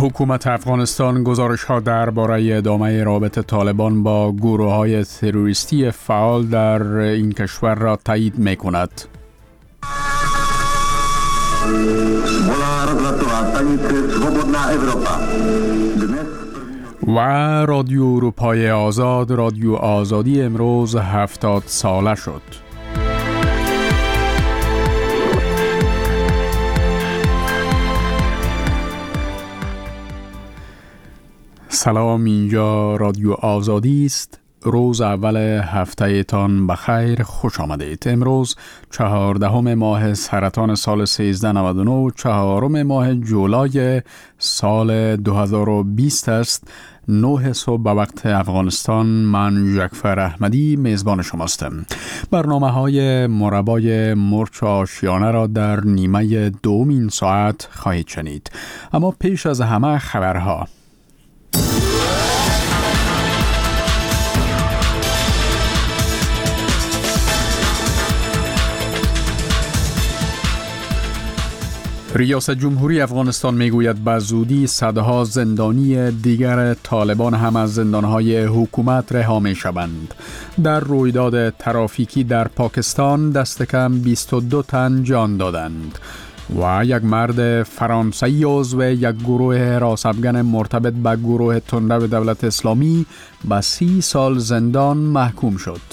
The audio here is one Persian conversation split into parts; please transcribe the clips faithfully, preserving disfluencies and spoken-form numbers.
حکومت افغانستان گزارش‌ها درباره ادامه رابطه طالبان با گروه‌های تروریستی فعال در این کشور را تایید می‌کند. و رادیو اروپای آزاد، رادیو آزادی امروز هفتاد ساله شد. سلام، اینجا رادیو آزادی است. روز اول هفته تان بخیر، خوش آمدید. امروز چهاردهم ماه سرطان سال سیزده نود و نه، چهارم ماه جولای سال دو هزار و بیست است. نه صبح به وقت افغانستان. من جعفر احمدی میزبان شماستم. برنامه های مربای مرچ آشیانه را در نیمه دوم این ساعت خواهید شنید، اما پیش از همه خبرها. ریاست جمهوری افغانستان میگوید به زودی صدها زندانی دیگر طالبان هم از زندانهای حکومت رها می شوند. در رویداد ترافیکی در پاکستان دست کم بیست و دو تن جان دادند و یک مرد فرانسوی عضو یک گروه راسبگن مرتبط به گروه تندرو دولت اسلامی به سی سال زندان محکوم شد.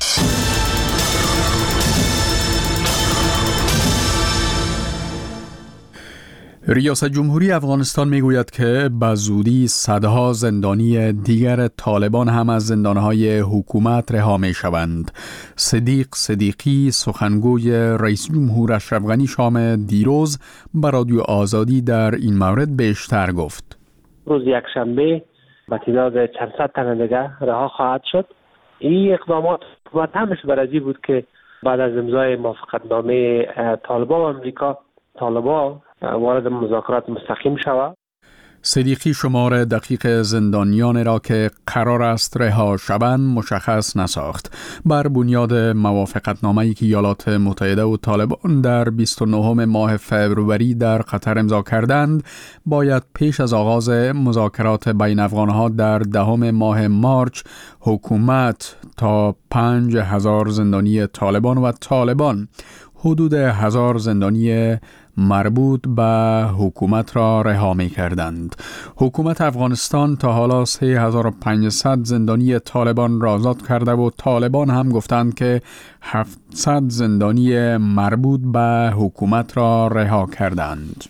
ریاست جمهوری افغانستان میگوید که به زودی صدها زندانی دیگر طالبان هم از زندانهای حکومت رها می شوند. صدیق صدیقی، سخنگوی رئیس جمهور اشرف غنی شام دیروز به رادیو آزادی در این مورد بیشتر گفت. روز یکشنبه به تعداد چند صد تن دیگر رها خواهد شد. این اقدامات حکومت همش برای بود که بعد از امضای موافقتنامه طالبان و امریکا، طالبان وارد مذاکرات مستقیم شود. صدیقی شمار دقیق زندانیان را که قرار است رها شوند مشخص نساخت. بر بنیاد موافقتنامه‌ای که ایالات متحده و طالبان در بیست و نهم ماه فوریه در قطر امضا کردند، باید پیش از آغاز مذاکرات بین افغانها در دهم ماه مارچ حکومت تا پنج هزار زندانی طالبان و طالبان حدود هزار زندانی مربوط به حکومت را رها می کردند. حکومت افغانستان تا حالا سه هزار و پانصد زندانی طالبان را آزاد کرده و طالبان هم گفتند که هفتصد زندانی مربوط به حکومت را رها کردند.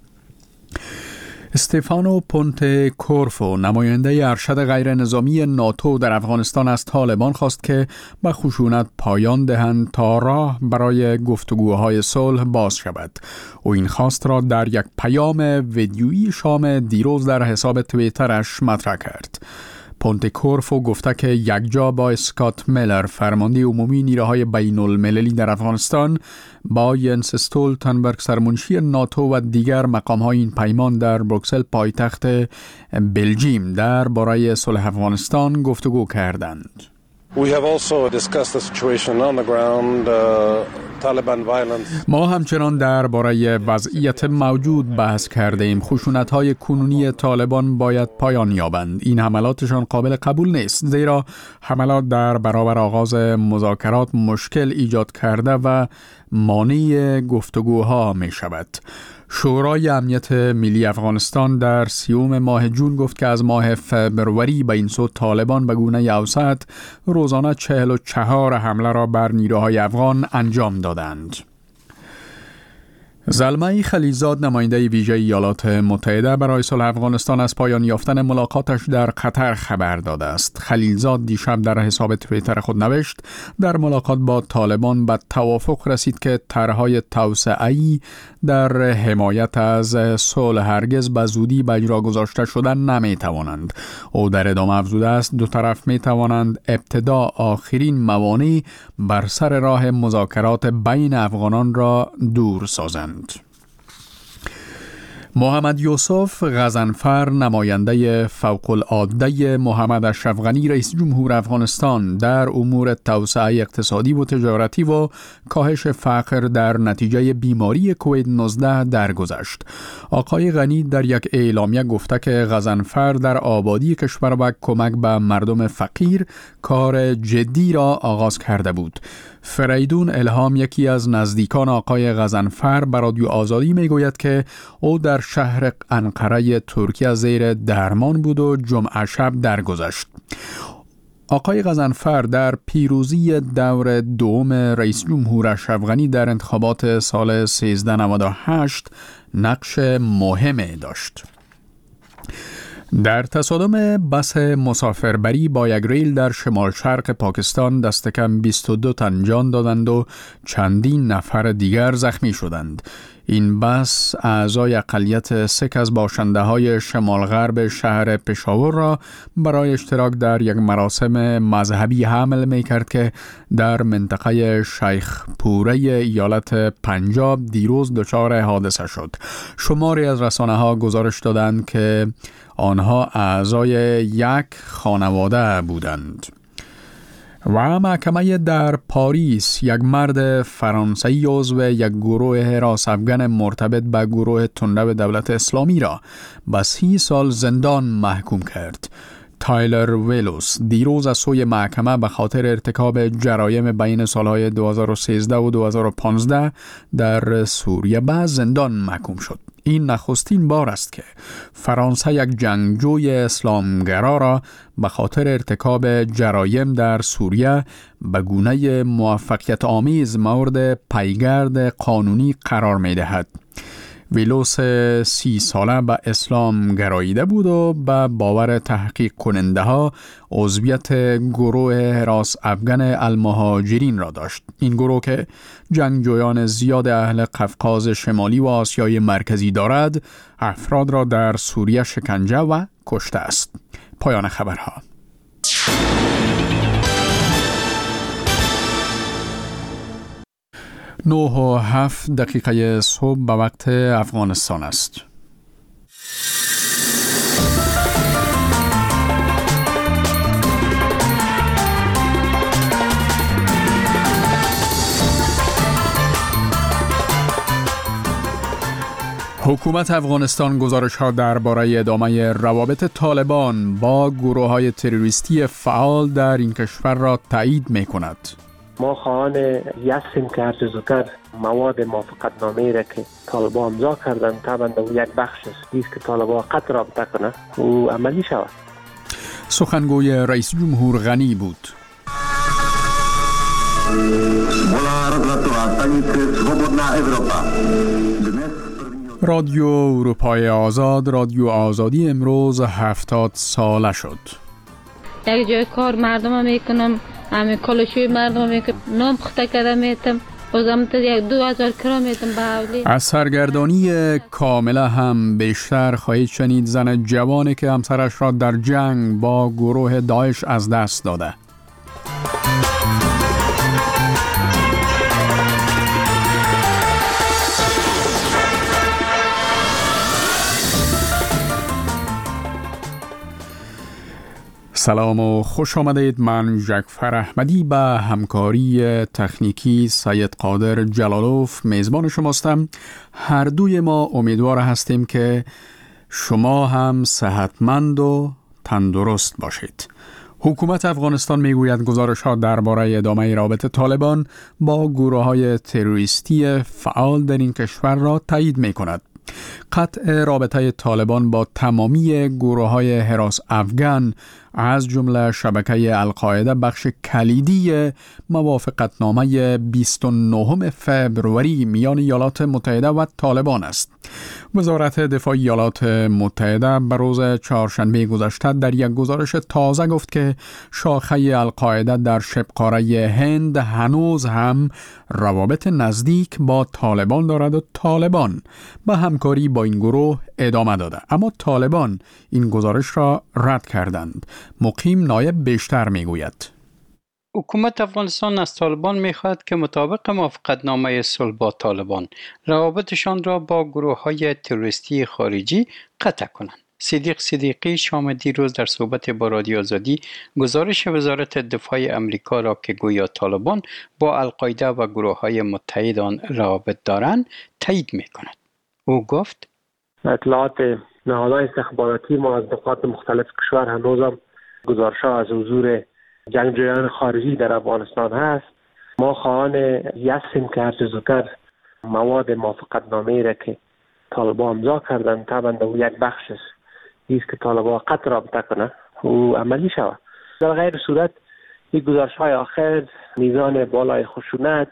استفانو پونته کورفو، نماینده ارشد غیر نظامی ناتو در افغانستان، از طالبان خواست که به خشونت پایان دهند تا راه برای گفتگوهای صلح باز شود. او این خواست را در یک پیام ویدیویی شام دیروز در حساب توییترش مطرح کرد. پونته کورفو گفته که یکجا با اسکات میلر، فرمانده عمومی نیروهای بین المللی در افغانستان، با ینس استولتنبرگ، سرمنشی ناتو و دیگر مقام‌های این پیمان در بروکسل، پایتخت بلژیم، در باره صلح افغانستان گفتگو کردند. We have also discussed the situation on the ground, uh, Taliban violence. ما همچنان درباره وضعیت موجود بحث کرده ایم. خشونت‌های کنونی طالبان باید پایان یابند. این حملاتشان قابل قبول نیست، زیرا حملات در برابر آغاز مذاکرات مشکل ایجاد کرده و مانع گفتگوها می شود. شورای امنیت ملی افغانستان در سیوم ماه جون گفت که از ماه فبروری به این سو طالبان به گونه اوسط روزانه چهل و چهار حمله را بر نیروهای افغان انجام دادند. زلمه خلیلزاد، نماینده ویژه ایالات متحده برای صلح افغانستان، از پایان یافتن ملاقاتش در قطر خبر داده است. خلیلزاد دیشب در حساب توییتر خود نوشت در ملاقات با طالبان به توافق رسید که طرح‌های توسعه‌ای در حمایت از صلح هرگز به زودی به اجرا گذاشته شدن نمی‌توانند. او در ادامه افزوده است دو طرف می‌توانند ابتدا آخرین موانع بر سر راه مذاکرات بین افغانان را دور سازند. محمد یوسف غضنفر، نماینده فوق‌العاده محمد اشرف غنی رئیس جمهور افغانستان در امور توسعه اقتصادی و تجارتی و کاهش فقر در نتیجه بیماری کووید نوزده درگذشت. آقای غنی در یک اعلامیه گفته که غضنفر در آبادی کشور و کمک به مردم فقیر کار جدی را آغاز کرده بود. فریدون الهام، یکی از نزدیکان آقای غضنفر، به رادیو آزادی میگوید که او در شهر انقره ترکیه زیر درمان بود و جمعه شب درگذشت. آقای غضنفر در پیروزی دور دوم رئیس جمهور اشرف غنی در انتخابات سال سیزده نود و هشت نقش مهمی داشت. در تصادم بس مسافربری با یک ریل در شمال شرق پاکستان دست کم بیست و دو تن جان دادند و چندین نفر دیگر زخمی شدند. این بس اعضای اقلیت سک از باشنده های شمال غرب شهر پشاور را برای اشتراک در یک مراسم مذهبی حمل می کرد که در منطقه شیخ پوره ایالت پنجاب دیروز دچار حادثه شد. شماری از رسانه ها گزارش دادند که آنها اعضای یک خانواده بودند. و محکمه در پاریس یک مرد فرانسوی عضو یک گروه حراس افغان مرتبط به گروه تندرو دولت اسلامی را به سی سال زندان محکوم کرد. تایلر ویلوس دیروز از سوی محکمه به خاطر ارتکاب جرایم بین سالهای دو هزار و سیزده و دو هزار و پانزده در سوریه به زندان محکوم شد. این نخستین بار است که فرانسه یک جنگجوی اسلامگرا را به خاطر ارتکاب جرایم در سوریه به گونه موفقیت آمیز مورد پیگرد قانونی قرار می دهد. ویلوس سی ساله به اسلام گراییده بود و به باور تحقیق کننده ها عضویت گروه حراس افغان المهاجرین را داشت. این گروه که جنگجویان زیاد اهل قفقاز شمالی و آسیای مرکزی دارد، افراد را در سوریه شکنجه و کشته است. پایان خبرها. نه و هفت دقیقه صبح به وقت افغانستان است. حکومت افغانستان گزارش‌ها درباره ادامه روابط طالبان با گروه‌های تروریستی فعال در این کشور را تایید می‌کند. ما خواهان هستیم که هر چه زودتر مواد موافقتنامه‌ای را که طالبان امضا کردند طبعا یک بخش است که طالبان قطع رابطه کنه و عملی شود. سخنگوی رئیس جمهور غنی بود. رادیو اروپای آزاد، رادیو آزادی امروز هفتاد ساله شد. یک جای کار مردم میکنم، همه کلشوی مردم میکنم، نام پخته کرده میتم، بازم تا یک دو هزار کرا میتم به حولی. از سرگردانی کامله هم بیشتر خواهید شنید زن جوانی که همسرش را در جنگ با گروه داعش از دست داده. سلام و خوش آمدید. من جعفر احمدی به همکاری تکنیکی سید قادر جلالوف میزبان شماستم. هر دوی ما امیدوار هستیم که شما هم صحتمند و تندرست باشید. حکومت افغانستان میگوید گزارش‌ها درباره ادامه رابطه طالبان با گروه‌های تروریستی فعال در این کشور را تایید می‌کند. قطع رابطه طالبان با تمامی گروه‌های حراس افغان از جمله شبکه القاعده بخش کلیدی موافقتنامه بیست و نهم فوریه میان ایالات متحده و طالبان است. وزارت دفاع ایالات متحده به روز چهارشنبه گذشته در یک گزارش تازه گفت که شاخه القاعده در شبه‌قاره هند هنوز هم روابط نزدیک با طالبان دارد و طالبان به همکاری با این گروه ادامه داده، اما طالبان این گزارش را رد کردند. مقیم نایب بیشتر میگوید. حکومت افغانستان از طالبان می‌خواهد که مطابق موافقتنامه صلح با طالبان روابطشان را با گروه‌های تروریستی خارجی قطع کنند. صدیق صدیقی شام دیروز در صحبت با رادیو آزادی گزارش وزارت دفاع امریکا را که گویا طالبان با القاعده و گروه‌های متحد آن روابط دارند تایید می‌کند. او گفت: اطلاعات نهادهای استخباراتی ما از نقاط مختلف کشور هنوزم گزارش‌ها از حضور جنگجویان خارجی در افغانستان هست. ما خواهان هستیم که هر چه زودتر مواد موافقتنامه‌ای را که طالبان امضا کردن طبعا او یک بخش است ایست که طالبان قطع رابطه کنه او عملی شود. در غیر صورت این گزارش‌های آخر میزان بالای خشونت،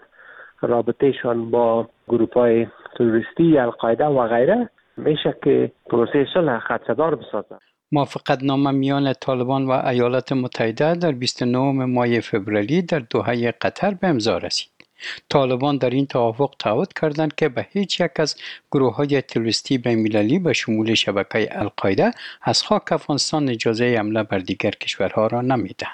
رابطهشان با گروه‌های تروریستی، القاعده و غیره میشه که پروسه صلح خدشه‌دار بسازد. موافقتنامه میان طالبان و ایالات متحده در بیست و نهم ماه فوریه در دوحه قطر به امضا رسید. طالبان در این توافق تعهد کردند که به هیچ یک از گروه‌های تروریستی بین‌المللی به شمول شبکه القاعده از خاک افغانستان اجازه حمله بر دیگر کشورها را نمی‌دهند.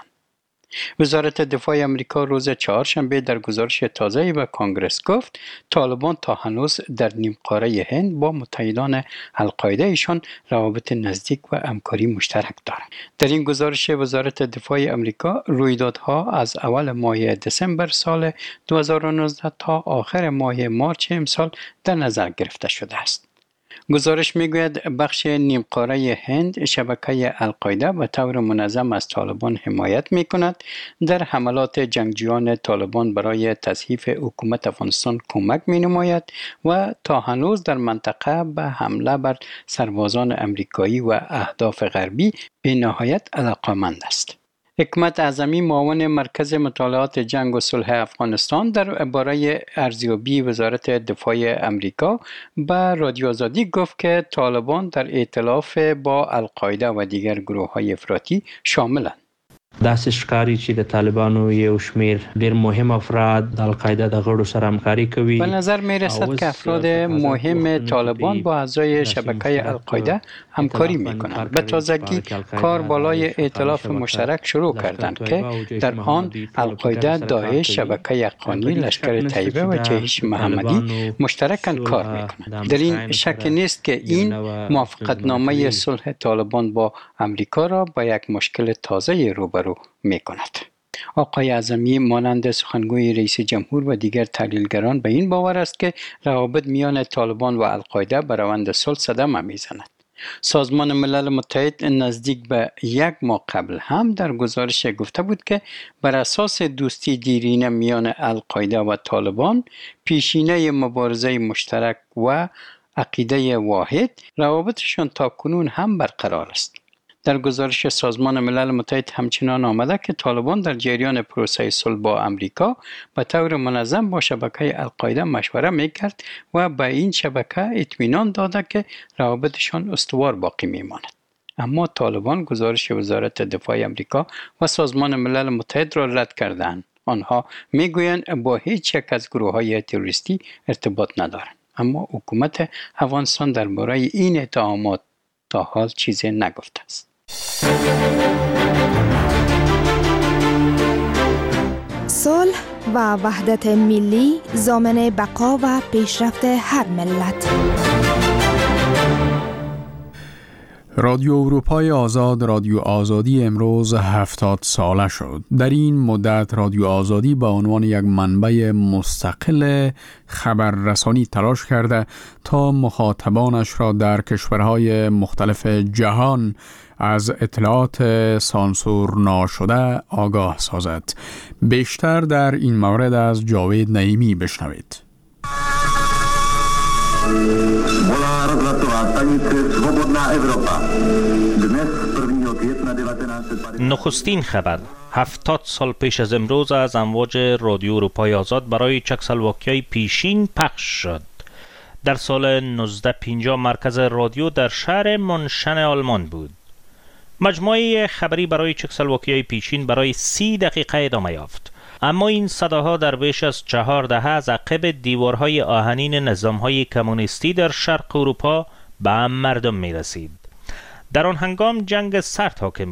وزارت دفاع امریکا روز چهارشنبه در گزارش تازه‌ای به کانگرس گفت طالبان تا هنوز در نیمقاره هند با متحدان القاعده ایشان روابط نزدیک و همکاری مشترک دارند. در این گزارش وزارت دفاع امریکا رویدادها از اول ماه دسامبر سال دو هزار و نوزده تا آخر ماه مارچ امسال در نظر گرفته شده است. گزارش میگوید بخش نیمقاره هند شبکه القاعده به طور منظم از طالبان حمایت میکند. در حملات جنگجویان طالبان برای تضعیف حکومت افغانستان کمک مینماید و تا هنوز در منطقه به حمله بر سربازان امریکایی و اهداف غربی به نهایت علاقه‌مند است. حکمت اعظمی معاون مرکز مطالعات جنگ و صلح افغانستان در باره ارزیابی وزارت دفاع امریکا به رادیو آزادی گفت که طالبان در ائتلاف با القاعده و دیگر گروه‌های افراطی شاملند. داسې ښکاري چې د طالبانو یو شمیر ډېر مهم افراد د القاعده د غړو سره همکاري کوي. به نظر می رسد که افراد مهم طالبان با اعضای شبکه القاعده همکاری می کنند. به تازگی کار بالای ائتلاف مشترک شروع کردند که در آن القاعده، داعش، شبکه حقانی، لشکر طیبه و جیش محمدی مشترکاً کار می کنند. در این شک نیست که این موافقتنامه صلح طالبان با امریکا را با یک مشکل تازه روبرو می کند. آقای اعظمی مانند سخنگوی رئیس جمهور و دیگر تحلیلگران به این باور است که روابط میان طالبان و القاعده به روند صلح صدمه میزند. سازمان ملل متحد نزدیک به یک ماه قبل هم در گزارش گفته بود که بر اساس دوستی دیرینه میان القاعده و طالبان، پیشینه مبارزه مشترک و عقیده واحد، روابطشان تاکنون هم برقرار است. در گزارش سازمان ملل متحد همچنان آمده که طالبان در جریان پروسه صلح با امریکا به طور منظم با شبکه القاعده مشوره میکرد و به این شبکه اطمینان داده که روابطشان استوار باقی میماند. اما طالبان گزارش وزارت دفاع امریکا و سازمان ملل متحد را رد کردند. آنها میگویند با هیچ یک از گروه‌های تروریستی ارتباط ندارند. اما حکومت افغانستان درباره این اتهامات تا حال چیزی نگفته است. صلح و وحدت ملی ضامن بقا و پیشرفت هر ملت. رادیو اروپای آزاد، رادیو آزادی امروز هفتاد ساله شد. در این مدت رادیو آزادی به عنوان یک منبع مستقل خبررسانی تلاش کرده تا مخاطبانش را در کشورهای مختلف جهان از اطلاعات سانسور ناشده آگاه سازد. بیشتر در این مورد از جاوید نعیمی بشنوید. نخستین خبر: هفتاد سال پیش از امروز از امواج رادیو اروپای آزاد برای چکسلواکیای پیشین پخش شد. در سال نوزده پنجاه مرکز رادیو در شهر منشن آلمان بود. مجموعه خبری برای چکسلواکیای پیشین برای سی دقیقه ادامه یافت. اما این صداها در بیش از چهار دهه از عقب دیوارهای آهنین نظامهای کمونیستی در شرق اروپا به مردم می رسید. در آن هنگام جنگ سرد حاکم بود.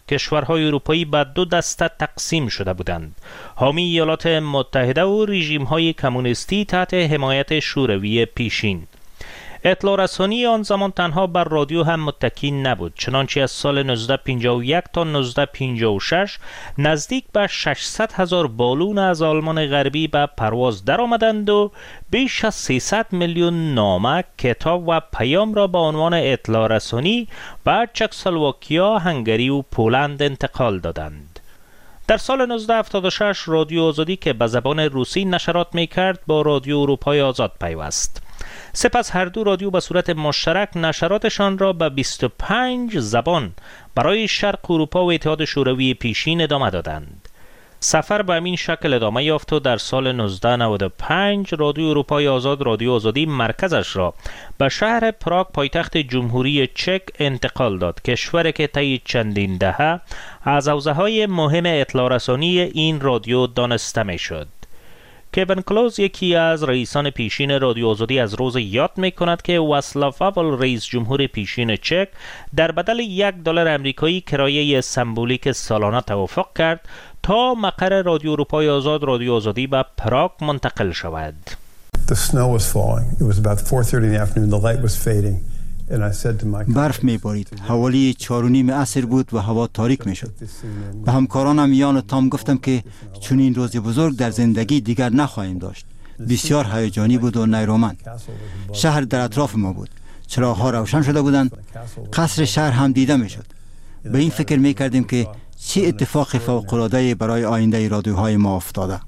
کشورهای اروپایی به دو دسته تقسیم شده بودند: حامی ایالات متحده و رژیم‌های کمونیستی تحت حمایت شوروی پیشین. اطلاع رسانی آن زمان تنها بر رادیو هم متکی نبود، چنانچه از سال نوزده پنجاه و یک تا نوزده پنجاه و شش نزدیک به ششصد هزار بالون از آلمان غربی به پرواز درآمدند و بیش از سیصد میلیون نامه، کتاب و پیام را به عنوان اطلاع رسانی به چکسلواکیا، هنگری و پولند انتقال دادند. در سال نوزده هفتاد و شش رادیو آزادی که به زبان روسی نشرات می کرد با رادیو اروپای آزاد پیوست. سپس هر دو رادیو به صورت مشترک نشراتشان را به بیست و پنج زبان برای شرق اروپا و اتحاد شوروی پیشین ادامه دادند. سفر به همین شکل ادامه یافت و در سال نوزده نود و پنج رادیو اروپای آزاد رادیو آزادی مرکزش را به شهر پراگ پایتخت جمهوری چک انتقال داد، کشوری که طی چندین دهه از حوزه‌های مهم اطلاع رسانی این رادیو دانسته می‌شد. کوین کلوز، یکی از رئیسان پیشین رادیو آزادی، از روز یاد می کند که واسلاو هاول، رئیس جمهور پیشین چک، در بدل یک دلار آمریکایی کرایه سمبولیک سالانه توافق کرد تا مقر رادیو اروپای آزاد رادیو آزادی به پراگ منتقل شود. The snow was falling. It was about four thirty in the afternoon. The light was fading. برف می بارید. حوالی چار و نیم عصر بود و هوا تاریک می شد. به همکارانم یان تام گفتم که چون این روز بزرگ در زندگی دیگر نخواهیم داشت. بسیار هیجانی بود و نیرومند. شهر در اطراف ما بود. چراغ‌ها روشن شده بودند. قصر شهر هم دیده می شد. به این فکر می کردیم که چه اتفاق فوق‌العاده‌ای برای آینده رادیوهای ما افتاده.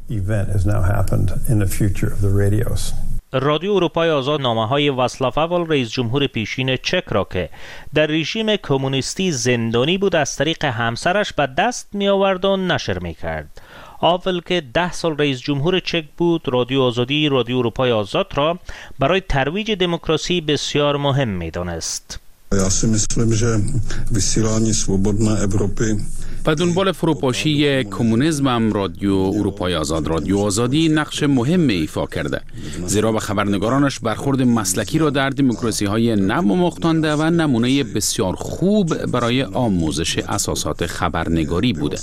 رادیو اروپای آزاد نامه‌های واسلاو هاول، رئیس جمهور پیشین چک، را که در رژیم کمونیستی زندانی بود از طریق همسرش به دست می آورد و نشر می کرد. هاول که ده سال رئیس جمهور چک بود، رادیو آزادی رادیو اروپای آزاد را برای ترویج دموکراسی بسیار مهم می دانست. Já si myslím, že vysílání svobodné Evropy و دنبال فروپاشی کمونیسم هم رادیو اروپای آزاد رادیو آزادی نقش مهم ایفا کرده، زیرا به خبرنگارانش برخورد مسلکی را در دموکراسی های نو مختانده و نمونه بسیار خوب برای آموزش اساسات خبرنگاری بوده.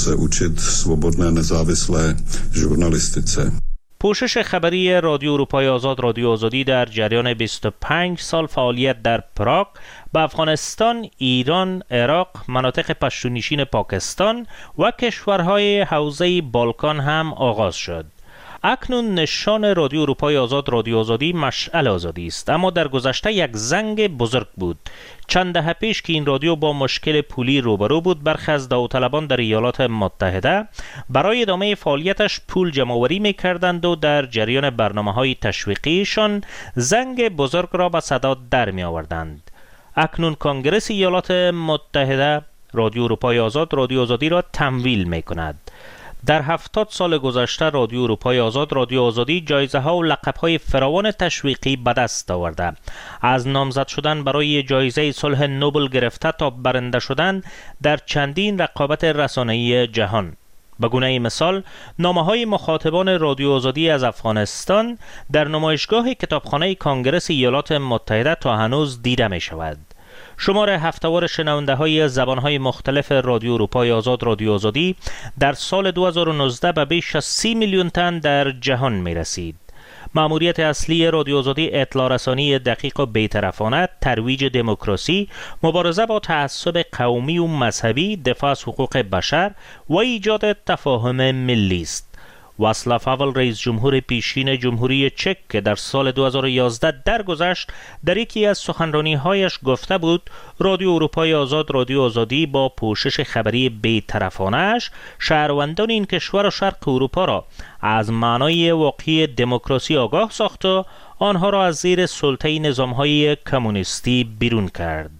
پوشش خبری رادیو اروپای آزاد رادیو آزادی در جریان بیست و پنج سال فعالیت در پراگ به افغانستان، ایران، عراق، مناطق پشتونشین پاکستان و کشورهای حوزه بالکان هم آغاز شد. اکنون نشان رادیو اروپای آزاد رادیو آزادی مشعل آزادی است، اما در گذشته یک زنگ بزرگ بود. چند دهه پیش که این رادیو با مشکل پولی روبرو بود، برخی از داوطلبان در ایالات متحده برای ادامه فعالیتش پول جمع‌آوری می‌کردند و در جریان برنامه‌های تشویقیشان زنگ بزرگ را به صدا در می‌آوردند. اکنون کنگره ایالات متحده رادیو اروپای آزاد رادیو آزادی را تمویل می‌کند. در هفتاد سال گذشته رادیو اروپای آزاد رادیو آزادی جایزه ها و لقب های فراوان تشویقی به دست آورده، از نامزد شدن برای جایزه صلح نوبل گرفته تا برنده شدن در چندین رقابت رسانه‌ای جهان. به گونه مثال، نامه های مخاطبان رادیو آزادی از افغانستان در نمایشگاه کتابخانه کنگره ایالات متحده تا هنوز دیده می شود. شمار هفته‌وار شنونده های زبان های مختلف رادیو اروپای آزاد رادیو آزادی در سال دو هزار و نوزده به بیش از سی میلیون تن در جهان می رسید. مأموریت اصلی رادیو آزادی اطلاع رسانی دقیق و بی‌طرفانه، ترویج دموکراسی، مبارزه با تعصب قومی و مذهبی، دفاع از حقوق بشر و ایجاد تفاهم ملی است. واسلاو هاول، رئیس جمهور پیشین جمهوری چک که در سال دو هزار و یازده درگذشت، در یکی از سخنرانی‌هایش گفته بود رادیو اروپای آزاد رادیو آزادی با پوشش خبری بی‌طرفانه‌اش شهروندان این کشور و شرق اروپا را از معنای واقعی دموکراسی آگاه ساخت و آنها را از زیر سلطه نظام‌های کمونیستی بیرون کرد.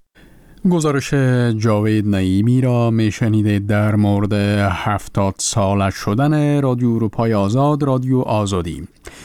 گزارش جاوید نعیمی را میشنیدید در مورد هفتاد ساله شدن رادیو اروپای آزاد رادیو آزادی.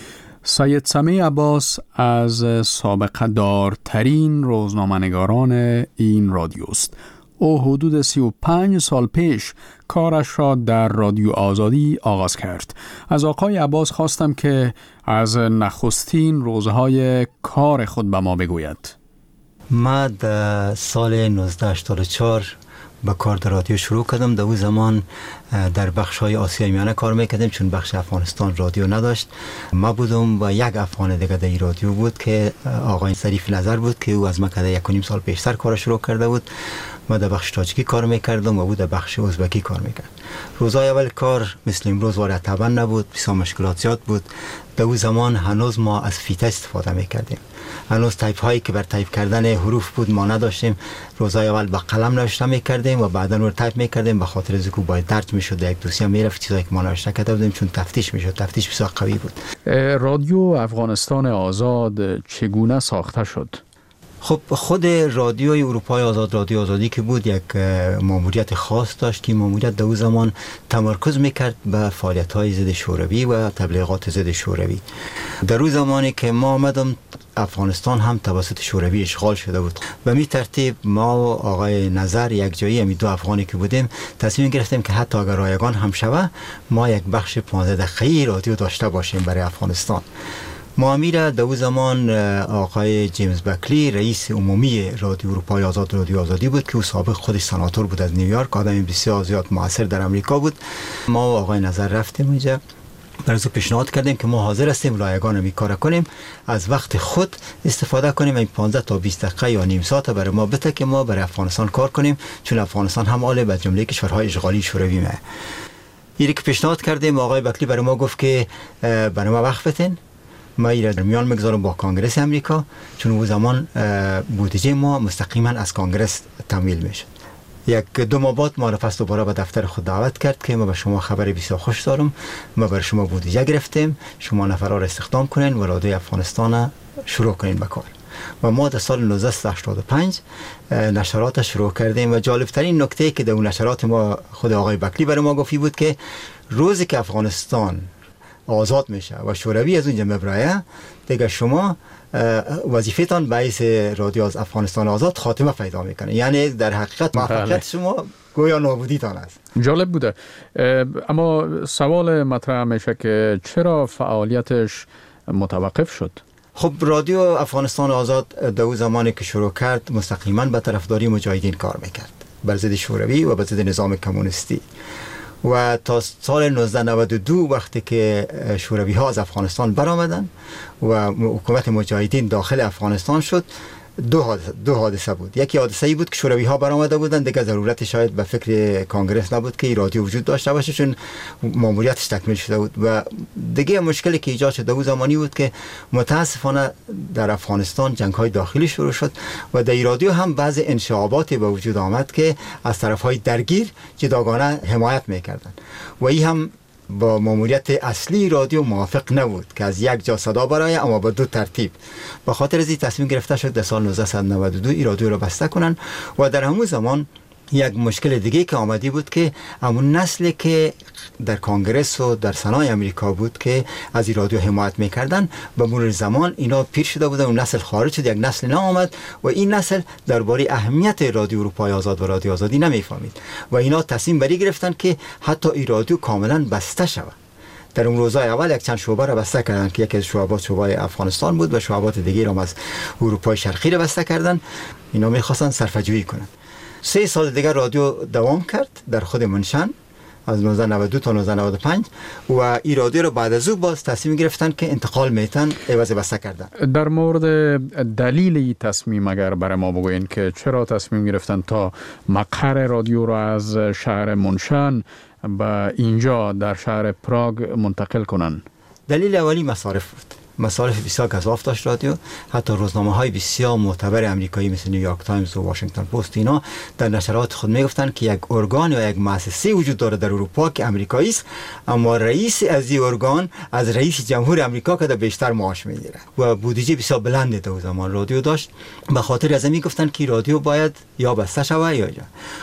سید سمیع عباس از سابقه دارترین روزنامه‌نگاران این رادیو است. او حدود سی و پنج سال پیش کارش را در رادیو آزادی آغاز کرد. از آقای عباس خواستم که از نخستین روزهای کار خود به ما بگوید. ما در سال نوزده هشتاد و چهار به کار در رادیو شروع کردم. در اون زمان در بخش های آسیای میانه کار میکردیم، چون بخش افغانستان رادیو نداشت. ما بودم و یک افغان دیگه در رادیو بود که آقای ظریف نظر بود که او از ما کده یک و نیم سال پیشتر کار شروع کرده بود. ما در بخش تاجیکی کار میکردم و او در بخش ازبکی کار میکرد. روزای اول کار مثل امروز وارد طبعا نبود، بسیار مشکلات زیاد بود. در اون زمان هنوز ما از فیته استفاده میکردیم، هنوز تایپ هایی که بر تایپ کردن حروف بود ما نداشتیم. روزای اول با قلم نوشته میکردیم و بعدا رو تایپ میکردیم، به خاطر از اینکه باید درج میشد یک دوسیه میرفت چیزایی که ما نوشته کرده بودیم، چون تفتیش میشد. تفتیش بسیار قوی بود. رادیو افغانستان آزاد چگونه ساخته شد؟ خب خود رادیوی اروپای آزاد، رادیو آزادی که بود، یک ماموریت خاص داشت که ماموریت در اون زمان تمرکز میکرد به فعالیت‌های ضد شوروی و تبلیغات ضد شوروی. در اون زمانی که ما آمدم افغانستان هم توسط شوروی اشغال شده بود. به می ترتیب ما و آقای نظر یک جایی، همی دو افغانی که بودیم، تصمیم گرفتیم که حتی اگر رایگان هم شوه ما یک بخش پانزده دقیقه‌ای رادیو داشته باشیم برای افغانستان. معامیر در اون زمان آقای جیمز بکلی رئیس عمومی رادیو اروپای آزاد، رادیو آزادی بود که او سابق خودش سناتور بود از نیویورک، آدمی بسیار زیاد موثر در امریکا بود. ما و آقای نظر رفتیم اونجا، برای پیشنهاد کردیم که ما حاضر هستیم رایگان می کار کنیم، از وقت خود استفاده کنیم، این پانزده تا بیست دقیقه یا نیم ساعت برای ما بده که ما برای افغانستان کار کنیم، چون افغانستان هم آله به جمله کشورهای اشغالی شوروی مه. اینی که پیشنهاد کردیم، آقای بکلی برای ما گفت که برای ما وقت بتین، ما ایره در میان میگذارم با کانگرس امریکا، چون اون زمان بودجه ما مستقیما از کانگرس تمویل میشد. یک دو ماه بعد ما را پس دوباره به دفتر خود دعوت کرد که ما به شما خبر بسیار خوش دارم، ما برای شما بودجه گرفتیم، شما نفرها را استخدام کنین و رادیو افغانستان شروع کنین به کار. و ما در سال نوزده هشتاد و پنج نشرات شروع کردیم و جالبترین نکته که در اون نشرات ما خود آقای بکلی برای ما گفتی بود که روزی که افغانستان آزاد میشه و شوروی از اونجا مبرایه، دیگه شما وظیفتان باعث رادیو از افغانستان آزاد خاتمه پیدا میکنه. یعنی در حقیقت موفقیت شما گویا نابودیتان است. جالب بوده. اما سوال مطرح میشه که چرا فعالیتش متوقف شد؟ خب رادیو افغانستان آزاد در اون زمانی که شروع کرد مستقیما به طرفداری مجاهدین کار میکرد، بر ضد شوروی و بر ضد نظام کمونیستی. و تا سال نوزده نود و دو وقتی که شوروی ها از افغانستان برآمدن و حکومت مجاهدین داخل افغانستان شد، دو حادثه, دو حادثه بود. یکی حادثه ای بود که شوروی ها برآمده بودن، دیگه ضرورت شاید به فکر کانگرس نبود که رادیو وجود داشته باشه، چون ماموریتش تکمیل شده بود. و دیگه مشکلی که ایجاد شد در اون زمانی بود که متاسفانه در افغانستان جنگ های داخلی شروع شد و در رادیو هم بعض انشعاباتی به وجود آمد که از طرف های درگیر جداگانه حمایت میکردن و این هم با ماموریت اصلی رادیو موافق نبود که از یک جا صدا برای اما با دو ترتیب. به خاطر از این تصمیم گرفته شد در سال نوزده نود و دو این رادیو رو بسته کنن و در همون زمان یک مشکل دیگه که آمدی بود که همون نسلی که در کانگرس و در سنای امریکا بود که از این رادیو حمایت میکردن، به مرور زمان اینا پیر شده بودن و نسل خارج شد، یک نسل نو آمد و این نسل درباره اهمیت رادیو اروپای آزاد و رادیو آزادی نمیفهمید و اینا تصمیم بری گرفتن که حتی این رادیو کاملا بسته شود. در اون روزهای اول یک چند شعبه را بسته کردن که یکی از شعبات شعبه افغانستان بود و شعبات دیگه را از اروپای شرقی را بسته کردن. اینا میخواستن صرفه‌جویی کنن. سه سال دیگر رادیو دوام کرد در خود منشن از نوزده نود و دو تا نوزده نود و پنج و این رادیو رو بعد از او باز تصمیم گرفتن که انتقال میتن عوض بسته کردن. در مورد دلیل این تصمیم اگر برای ما بگوین که چرا تصمیم گرفتن تا مقر رادیو رو از شهر منشن به اینجا در شهر پراگ منتقل کنن؟ دلیل اولی مصارف بود. مصارف بسیار گزاف داشت رادیو. حتی روزنامه های بسیار معتبر امریکایی مثل نیویورک تایمز و واشنگتن پست اینا در نشرات خود میگفتن که یک ارگان یا یک مؤسسه وجود داره در اروپا که امریکایی است، اما رئیس از این ارگان از رئیس جمهور امریکا که بیشتر معاش میگیره و بودجه بسیار بلندی در زمان رادیو داشت. به خاطر از این میگفتن که رادیو باید یا بسته شود یا یا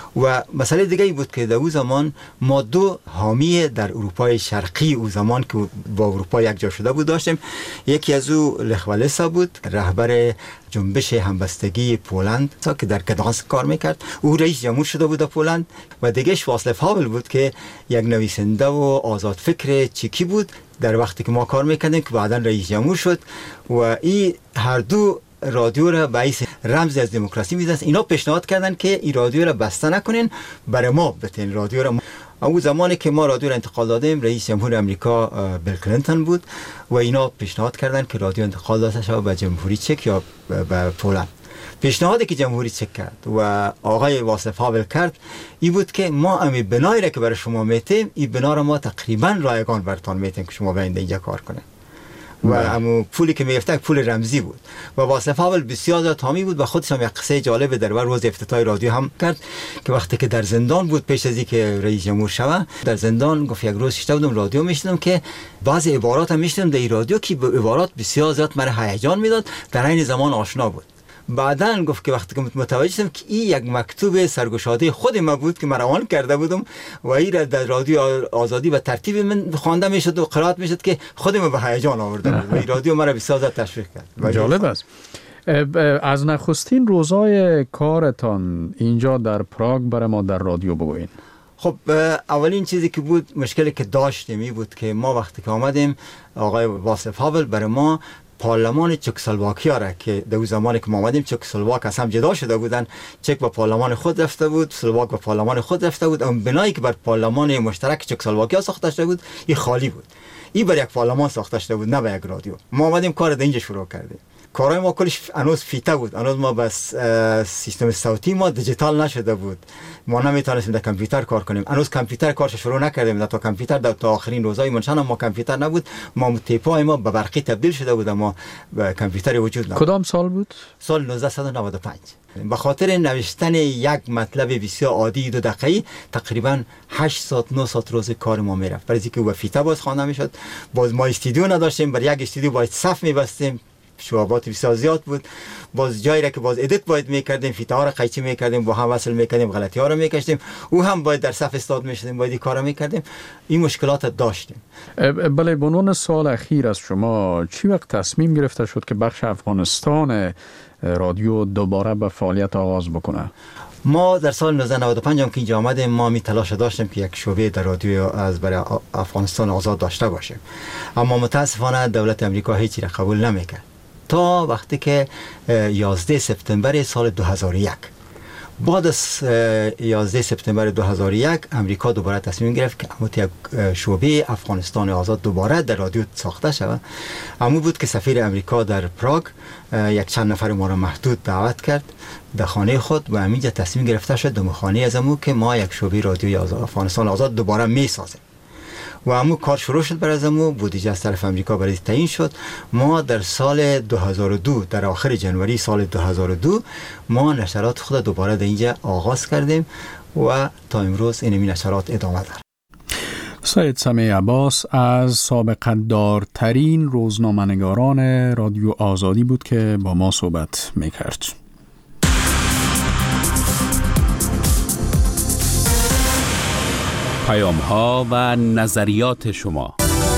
و مسئله دیگه ای بود که در اون زمان ما دو حامی در اروپای شرقی اون زمان که با اروپا یک جا شده بود داشتیم. یکی از او لخ والسا بود، رهبر جنبش همبستگی پولند که در گدانسک کار میکرد، او رئیس جمهور شده بود در پولند. و دیگهش واصلف هاول بود که یک نویسنده و آزاد فکر چکی بود در وقتی که ما کار میکردیم که بعدا رئیس جمهور شد و این هر دو رادیو را باعث رمز از دموکراسی می‌دونست. اینا پیشنهاد کردن که این رادیو را بسته نکنین، برای ما بتین رادیو را. اون زمانی که ما رادیو را انتقال دادیم رئیس جمهور امریکا بیل کلینتون بود و اینا پیشنهاد کردن که رادیو انتقال داده شود به جمهوری چک یا به پولند. پیشنهادی که جمهوری چک کرد و آقای واصف هاول کرد این بود که ما امی بنایی را که برای شما میتیم، این بنا را ما تقریبا رایگان برتان میتیم که شما باید اینجا کار کنه و امو پولی که میگفته پول رمزی بود و واصف هاول بسیار زیاد حامی بود و خودش هم یک قصه جالب در بر روز افتتاح رادیو هم کرد که وقتی که در زندان بود پیش از اینکه رئیس جمهور شود در زندان گفت یک روز شیشته بودم رادیو میشنیدم که بعضی عبارات هم میشنیدم در این رادیو که عبارات بسیار زیاد مرا هیجان میداد، در این زمان آشنا بود. بعدن گفت که وقتی که متوجه شدم که این یک مکتوب سرگشاده خود ما بود که من روان کرده بودم و این را در رادیو آزادی به ترتیب من خوانده میشد و قرائت میشد که خودم به هیجان آورده بود و این رادیو مرا بسیار زیاد تشویق کرد. جالب است. از نخستین روزای کارتان اینجا در پراگ برای ما در رادیو بگوین. خب اولین چیزی که بود مشکلی که داشتیم این بود که ما وقتی که آمدیم آقای واصف هاول برای ما پارلمان چکسلواکیا را که در زمانی که ما آمدیم چکسلواک از هم جدا شده بودن، چک با پارلمان خود رفته بود، سلواک با پارلمان خود رفته بود، اون بنایی که بر پارلمان مشترک چکسلواکیا ساخته شده بود این خالی بود. این بر یک پارلمان ساخته شده بود نه به یک رادیو. ما آمدیم کار در اینجا شروع کردیم. کارهای ما کلش هنوز فیته بود، هنوز ما بس سیستم صوتی ما دیجیتال نشده بود، ما نمیتونستیم در کامپیوتر کار کنیم، هنوز کامپیوتر کارش شروع نکردیم، تا کامپیوتر در تا آخرین روزای منشان ما کامپیوتر نبود، ما تیپای ما به برقی تبدیل شده بود، ما به کامپیوتر وجود نداشت. کدام سال بود؟ سال نوزده نود و پنج. به خاطر نوشتن یک مطلب بسیار عادی دو دقیقه‌ای تقریبا هشت ساعت نه ساعت روز کار ما میرفت، برای اینکه با فیته باز خوانده میشد، باز ما استودیو نداشتیم، برای یک استودیو باید صف میبستیم، شعبات بسیار زیاد بود، باز جایی را که باز ادیت باید میکردیم، فیته ها را قیچی میکردیم، با هم وصل میکردیم، غلطی ها را میکشتیم، او هم باید در صف استاد میشدیم، باید این کار را میکردیم. این مشکلات داشتیم. بله، به عنوان سال اخیر از شما چی وقت تصمیم گرفته شد که بخش افغانستان رادیو دوباره به فعالیت آغاز بکنه؟ ما در سال نوزده نود و پنج هم که اینجا آمدیم ما می تلاش داشتیم که یک شعبه در رادیو از برای افغانستان آزاد داشته باشیم، اما متاسفانه دولت امریکا هیچی را قبول نمیکرد تا وقتی که یازده سپتامبر سال دو هزار و یک. بعد از یازده سپتامبر دو هزار و یک امریکا دوباره تصمیم گرفت که اموت یک شعبه افغانستان آزاد دوباره در رادیو ساخته شود. امو بود که سفیر امریکا در پراگ یک چند نفر ما را محدود دعوت کرد در خانه خود و همینجا تصمیم گرفته شد در خانه از امو که ما یک شعبه رادیوی افغانستان آزاد دوباره می سازیم و امو کار شروع شد. برای امو بودجه از طرف امریکا برای تعیین شد. ما در سال دو هزار و دو در آخر جنوری سال دو هزار و دو ما نشرات خود دوباره در اینجا آغاز کردیم و تا امروز این نشرات ادامه دارد. سید سمیع عباس از سابقه دارترین روزنامه‌نگاران رادیو آزادی بود که با ما صحبت میکرد. پیام ها و نظریات شما.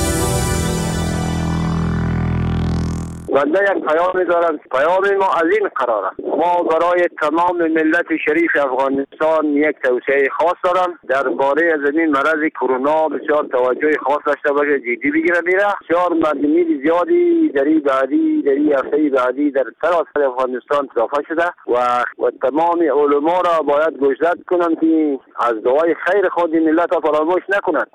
بنده یک پیام دارم. پیام ما از این قرار است: ما برای تمام ملت شریف افغانستان یک توصیه خاص دارم درباره از این مرض کرونا بسیار توجه خاص داشته باشه، جدی بگیره میره. بسیار مردمی زیادی در این بعدی در این هفته بعدی در سراسر افغانستان اضافه شده و و تمام علما را باید گوشزد کنم که از دعای خیر خود ملت را فراموش نکنند.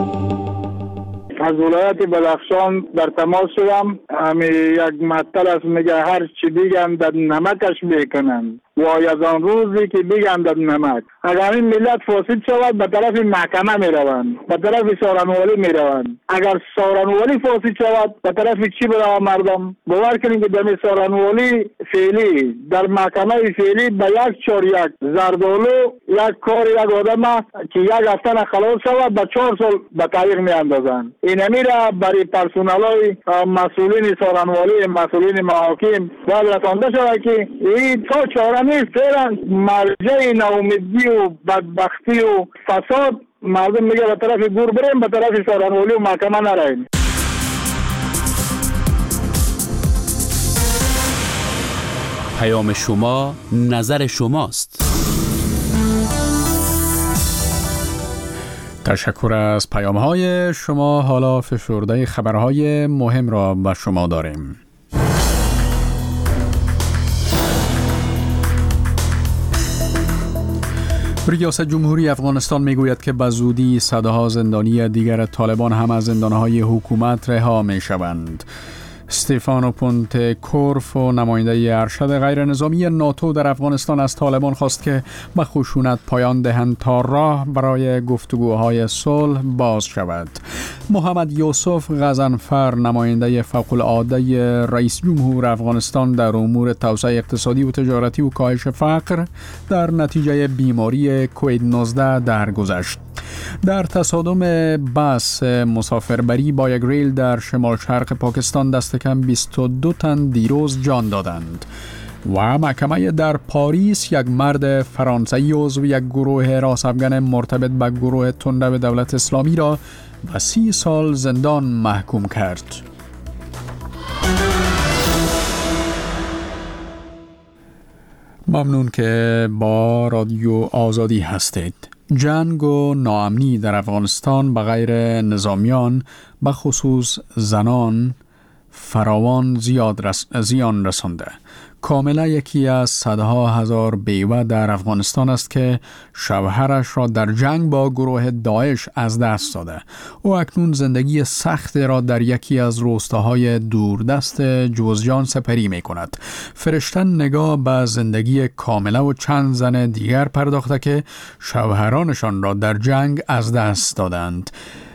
از ولایت بلخشان در تماس شدم. همی یک مطلب است، میگه هر چی دیگن در نمکش میکنن و از آن روزی که دیگن در نمک. اگر این ملت فاسد شود به طرف محکمه میروند، به طرف سارنوالی میروند. اگر سارنوالی فاسد شود به طرف چی برای مردم؟ باور کنید که در سارنوالی فعلی در محکمه فعلی به یک چهار یک زردالو یک کار یک آدم که یک هفته خلاص شود به چهار سال به طریق میاندازند. این امیره برای پرسنلای مسئولین سارنوالی، مسئولین محاکم باید رسانده شود که این تا چاره نیست. فعلا مرجع ناامیدی و بدبختی و فساد مردم میگه به طرف گور بریم، به طرف سارنوالی و محکمه نریم. پیام شما نظر شماست. تشکر از پیام‌های شما. حالا فشرده خبرهای مهم را به شما داریم. ریاست جمهوری افغانستان میگوید که به زودی صدها زندانی دیگر طالبان هم از زندانهای حکومت رها می شوند. استفانو پونت کورف و نماینده ارشد غیر نظامی ناتو در افغانستان از طالبان خواست که به خشونت پایان دهند تا راه برای گفتگوهای صلح باز شود. محمد یوسف غضنفر نماینده فوق العاده رئیس جمهور افغانستان در امور توسعه اقتصادی و تجارتی و کاهش فقر در نتیجه بیماری کووید نوزده درگذشت. در تصادم بس مسافربری با یک ریل در شمال شرق پاکستان دست کم بیست و دو تن دیروز جان دادند و محکمه در پاریس یک مرد فرانسوی عضو یک گروه راست افغان مرتبط به گروه تندرو دولت اسلامی را به سی سال زندان محکوم کرد. ممنون که با رادیو آزادی هستید. جنگ و ناامنی در افغانستان به غیر نظامیان به خصوص زنان فراوان زیاد رس... زیان رسانده. کاملا یکی از صدها هزار بیوه در افغانستان است که شوهرش را در جنگ با گروه داعش از دست داده. او اکنون زندگی سخت را در یکی از روستاهای دوردست جوزجان سپری می کند. فرشتن نگاه به زندگی کاملا و چند زن دیگر پرداخته که شوهرانشان را در جنگ از دست دادند.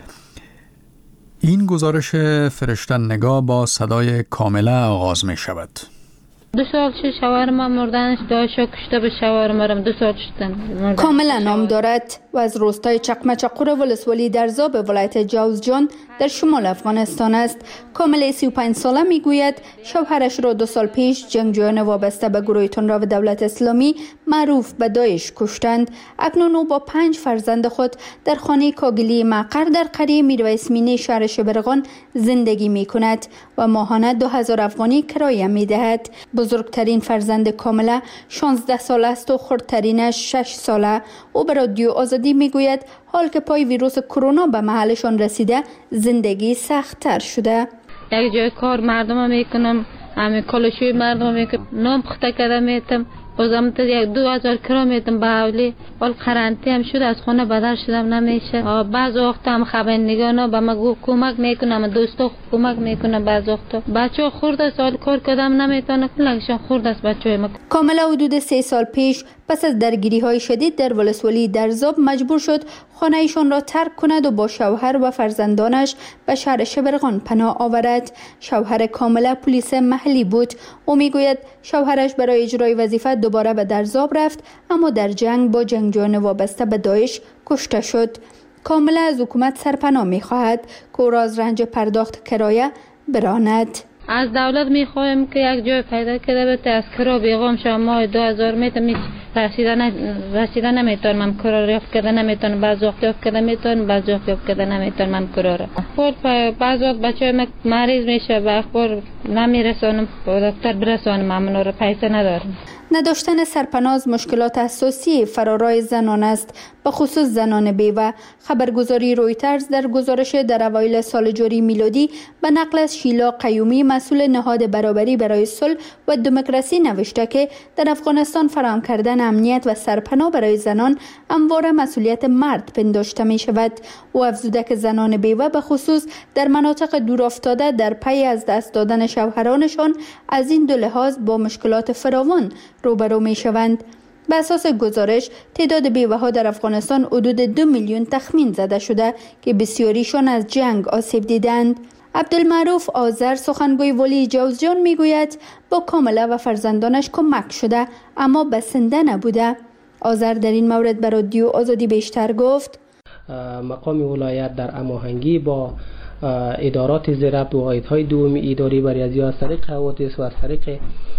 این گزارش فرشتن نگاه با صدای کاملا آغاز می شود. دو سال شد شوهرم مردنش داشو کشته به شوهرم دو سال شدن. کاملا نام دارد و از روستای چقمچقور ولسوالی در زاب ولایت جوزجان در شمال افغانستان است. کاملا سی و پنج ساله میگوید شوهرش را دو سال پیش جنگجویان وابسته به گروه تندرو دولت اسلامی معروف به داعش کشتند. اکنون او با پنج فرزند خود در خانه کاگلی معقر در قریه میرویس مینی شهر شبرغان زندگی می کند و ماهانه دو هزار افغانی کرایه می دهد. بزرگترین فرزند کاملا شانزده ساله است و خردترینش شش ساله. او به رادیو آزادی میگوید حال که پای ویروس کرونا به محلشان رسیده زندگی سخت تر شده. یک جای کار مردم میکنم، همه کلاشوی مردم میکنم، نام پخته کرده میتم، بازم تا یک دو هزار کرا میتم به حولی. حال قرنطینه هم شده از خانه بدر شدم نمیشه. بعض وقت هم خبرنگارا به ما کمک میکنم، دوستا کمک میکنم. بعض وقت بچه خورد است، حال کار کردم نمیتونه، کلشان خورد است بچه ما. کاملا حدود سه سال پیش پس از درگیری های شدید در ولسوالی درزاب مجبور شد خانه ایشان را ترک کند و با شوهر و فرزندانش به شهر شبرغان پناه آورد. شوهر کاملا پلیس محلی بود. او میگوید شوهرش برای اجرای وظیفه دوباره به درزاب رفت، اما در جنگ با جنگجویان وابسته به داعش کشته شد. کاملا از حکومت سرپناه میخواهد که او را از رنج پرداخت کرایه براند. از دولت میخوایم که یک جای پیدا کرده بته از کرا بیغام شما ماه دو هزار میتونم رسیده رسیده نمیتونم من کرا یافت کرده نمیتونم، بعض وقت یافت کرده میتونم، بعض وقت یافت کرده نمیتونم من کرا را. خود بعض وقت بچه من مریض میشه به اخبار نمیرسانم، دکتر برسانم، من را پیسه ندارم. نداشتن سرپناه مشکلات اساسی فرارای زنان است، به خصوص زنان بیوه. خبرگزاری رویترز در گزارش در اوایل سال جاری میلادی به نقل از شیلا قیومی مسئول نهاد برابری برای صلح و دموکراسی نوشته که در افغانستان فراهم کردن امنیت و سرپناه برای زنان همواره مسئولیت مرد پنداشته می شود. او افزوده که زنان بیوه به خصوص در مناطق دورافتاده در پی از دست دادن شوهرانشان از این دو لحاظ با مشکلات فراوان روبرو می شوند. به اساس گزارش تعداد بیوه ها در افغانستان حدود دو میلیون تخمین زده شده که بسیاریشان از جنگ آسیب دیدند. عبدالمعروف آذر سخنگوی ولی جوزجان میگوید با کاملا و فرزندانش کمک شده اما بسنده نبوده. آذر در این مورد به رادیو آزادی بیشتر گفت مقام ولایت در هماهنگی با ادارات زیربط و واحدهای دومی اداری و ریاضی از طریق حوادث و از طریق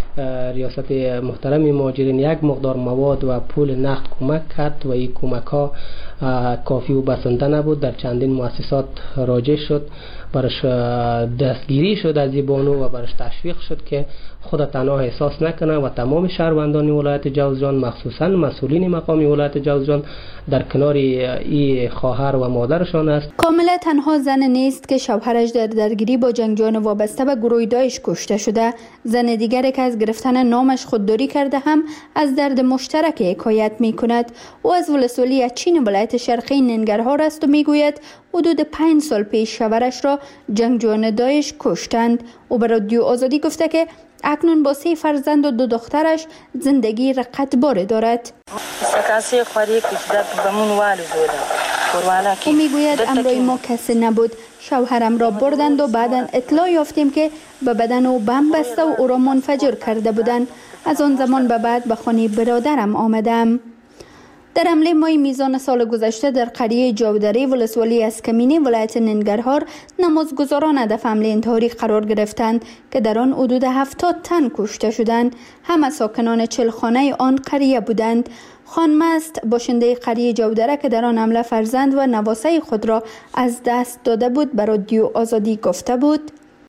ریاست محترم مهاجرین یک مقدار مواد و پول نقد کمک کرد و این کمک ها کافی و بسنده نبود. در چندین مؤسسات راجع شد، برش دستگیری شد از این بانو و برش تشویق شد که خود تنها احساس نکنه و تمام شهروندان ولایت جوزجان مخصوصا مسئولین مقامی ولایت جوزجان در کنار این خواهر و مادرشان است. کاملا تنها زن نیست که شوهرش در درگیری با جنگجویان وابسته به گروه داعش کشته شده. زن دیگری که از گرفتن نامش خودداری کرده هم از درد مشترک حکایت می کند. او از ولسوالی چین ولایت شرقی ننگرهار است و می گوید حدود پنج سال پیش شوهرش را جنگجویان داعش کشتند. او به رادیو آزادی گفته که اکنون با سه فرزند و دو دخترش زندگی رقتبار دارد. او میگوید امروی ما کسی نبود. شوهرم را بردند و بعدا اطلاع یافتیم که به بدن او بم بسته و او را منفجر کرده بودند. از آن زمان به بعد به خانه برادرم آمدم. در حمله ماه میزان سال گذشته در قریه جودری ولسوالی اسکمینی ولایت ننگرهار نمازگزاران هدف حمله انتحاری قرار گرفتند که در آن حدود هفتاد تن کشته شدند. همه ساکنان چلخانه آن قریه بودند. خانم است باشنده قریه جودره که در آن حمله فرزند و نواسه خود را از دست داده بود به رادیو آزادی گفته بود.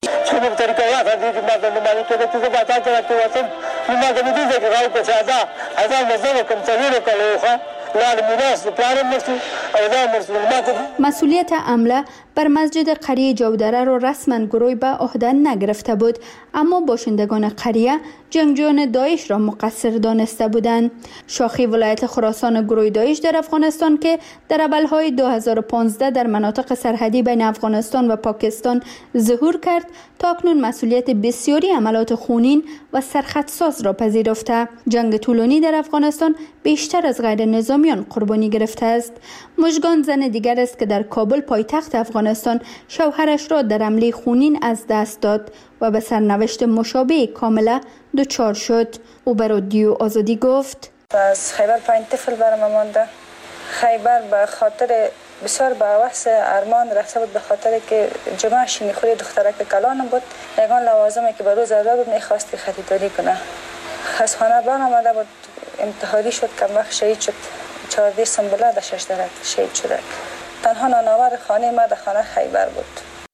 مسئولیت حمله بر مسجد قریه جودره را رسما گروه به عهده نگرفته بود، اما باشندگان قریه جنگجویان داعش را مقصر دانسته بودند. شاخه ولایت خراسان گروه داعش در افغانستان که در اولهای دو هزار و پانزده در مناطق سرحدی بین افغانستان و پاکستان ظهور کرد، تا اکنون مسئولیت بسیاری عملات خونین و سرخطساز را پذیرفته. جنگ طولانی در افغانستان بیشتر از غیر نظامیان قربانی گرفته است. مژگان زن دیگر است که در کابل پایتخت افغانستان شوهرش را در حمله خونین از دست داد و به سرنوشت مشابه کاملا دچار شد. او به رادیو آزادی گفت: از خیبر پنج طفل برام مانده. خیبر به خاطر بسیار به وحث ارمان رفته بود، به خاطر که جمعه شیمیخوری دخترک کلان بود. یگان لوازمی که به روز ضرورت بود میخواست که خریداری کنه. از خانه بان آمده بود، انتحاری شد، کم وقت شهید شد. چهارده سنبله در شش درک شهید شده. تنها نانآور خانه ما در خانه خیبر بود.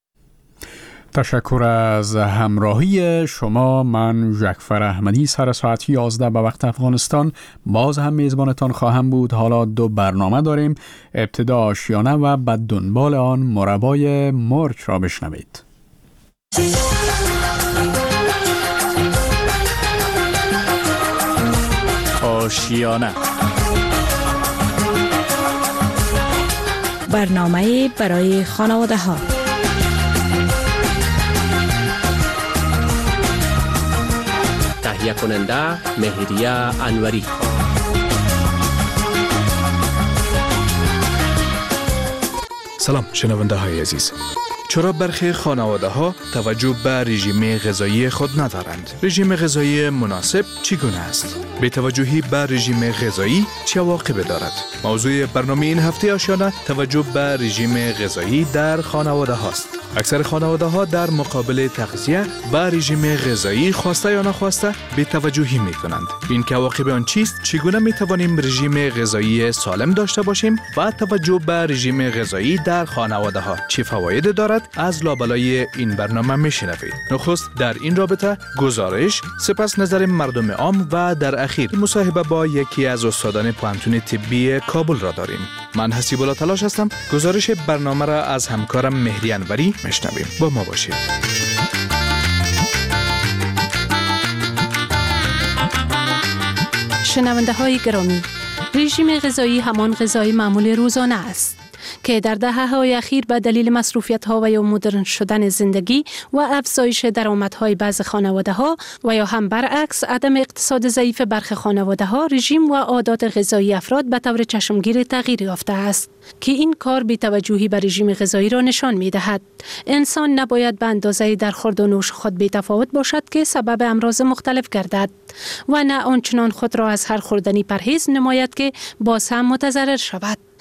تشکر از همراهی شما. من جعفر احمدی سر ساعت یازده به وقت افغانستان باز هم میزبانتان خواهم بود. حالا دو برنامه داریم. ابتدا آشیانه و بعد دنبال آن مربای مرغ را بشنوید. آشیانه، برنامه برای خانواده ها. تهیه کننده مهریه انوری. سلام شنونده های عزیز. چرا برخی خانواده ها توجه به رژیم غذایی خود ندارند؟ رژیم غذایی مناسب چگونه است؟ به توجهی به رژیم غذایی چه عواقبی دارد؟ موضوع برنامه این هفته آشیانه توجه به رژیم غذایی در خانواده هاست. اکثر خانواده ها در مقابل تغذیه و رژیم غذایی خواسته یا نخواسته به توجهی می کنند. این که عواقب آن چیست؟ چگونه می توانیم رژیم غذایی سالم داشته باشیم و توجه به رژیم غذایی در خانواده ها چه فواید دارد؟ از لابلای این برنامه می شنوید. نخست در این رابطه گزارش، سپس نظر مردم عام و در اخیر مصاحبه با یکی از استادان پوهنتون طبی کابل را داریم. من حسیب الله تلاش هستم. گزارش برنامه را از همکارم مهری انوری میشنویم. با ما باشید. شنونده های گرامی، رژیم غذایی همان غذای معمول روزانه است که در دهه‌های اخیر به دلیل مصروفیت‌ها و یا مدرن شدن زندگی و افزایش درآمدهای بعضی خانواده‌ها و یا هم برعکس عدم اقتصاد ضعیف برخی خانواده‌ها، رژیم و عادات غذایی افراد به طور چشمگیر تغییر یافته است که این کار بی‌توجهی به رژیم غذایی را نشان می‌دهد. انسان نباید به اندازه در خورد و نوش خود بی‌تفاوت باشد که سبب امراض مختلف گردد و نه آنچنان خود را از هر خوردنی پرهیز نماید که باز هم متضرر شود.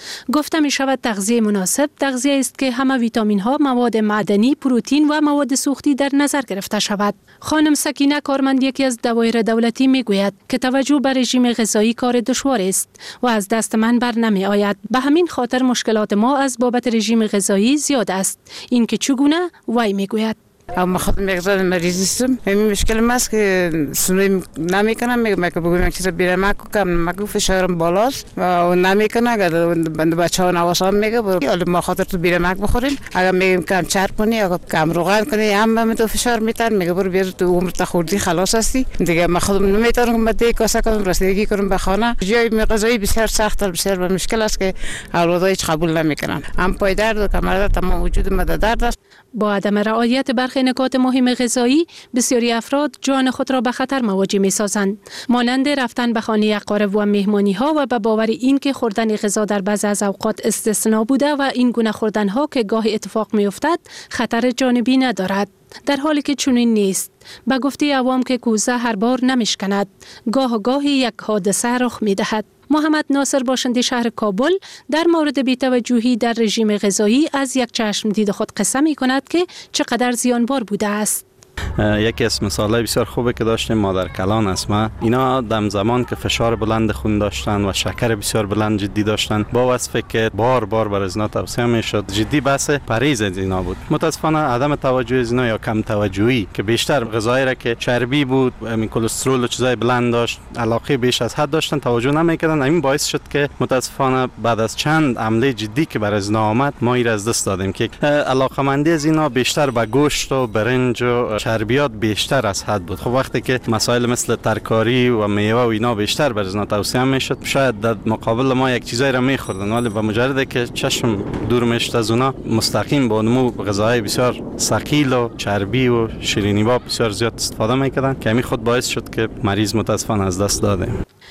گفته می شود تغذیه مناسب تغذیه است که همه ویتامین ها، مواد معدنی، پروتئین و مواد سوختی در نظر گرفته شود. خانم سکینه کارمند یکی از دوایر دولتی می گوید که توجه به رژیم غذایی کار دشوار است و از دست من بر نمی آید. به همین خاطر مشکلات ما از بابت رژیم غذایی زیاد است. این که چگونه وی می گوید. اما خود مقدار مریضی هستم. همین مشکل ما است که سنوی نمیکنم. میگم که بگویم یک چیز بیرم کم مگو فشارم بالاست و نمیکنه. اگر بند بچه ها نواسام میگه برو ما خاطر تو بیرم بخوریم. اگر میگیم کم چرب کنی اگر کم روغن کنی هم به تو فشار میتن میگه برو بیا تو عمر تا خوردی خلاص هستی. دیگه ما خودم نمیتونم با دیگه کاسه کنم رسیدگی کنم به خانه. جای غذایی بسیار سخت بسیار مشکل است که اولادها هیچ قبول نمیکنن. هم پای درد و کمر درد تمام وجود ما درد است. با عدم رعایت برخی نکات مهم غذایی بسیاری افراد جان خود را به خطر مواجه می سازند، مانند رفتن به خانه اقارب و مهمانی ها و به باور این که خوردن غذا در بعضی از اوقات استثنا بوده و این گونه خوردن ها که گاه اتفاق می افتد خطر جانبی ندارد، در حالی که چنین نیست. به گفته عوام که کوزه هر بار نمیشکند، گاه و گاهی یک حادثه رخ می دهد. محمد ناصر باشنده شهر کابل در مورد بی‌توجهی در رژیم غذایی از یک چشم دید خود قصه می کند که چقدر زیانبار بوده است. یکی از مثالای بسیار خوبه که داشتیم مادر کلان اسما، اینا دم زمان که فشار بلند خون داشتن و شکر بسیار بلند جدی داشتن با وصفه که بار بار بر از اینا توصیه میشد جدی بحث پرهیز از اینا بود. متاسفانه عدم توجه از اینا یا کم توجهی که بیشتر غذایی را که چربی بود، همین کلسترول و چیزای بلند داشت، علاقه بیش از حد داشتن توجه نمیکردن. همین باعث شد که متاسفانه بعد از چند عمله جدی که بر از اینا آمد ما این از دست دادیم که علاقمندی از اینا بیشتر به گوشت و برنج و چربیات بیشتر از حد بود. خب وقتی که مسائل مثل ترکاری و میوه و اینا بیشتر بر ازنا توصیه میشد، شاید در مقابل ما یک چیزایی را میخوردن، ولی با مجرد که چشم دور میشد از اونا مستقیم با نمو غذاهای بسیار ثقیل و چربی و شیرینی با بسیار زیاد استفاده میکردن که همین خود باعث شد که مریض متاسفانه از دست داده.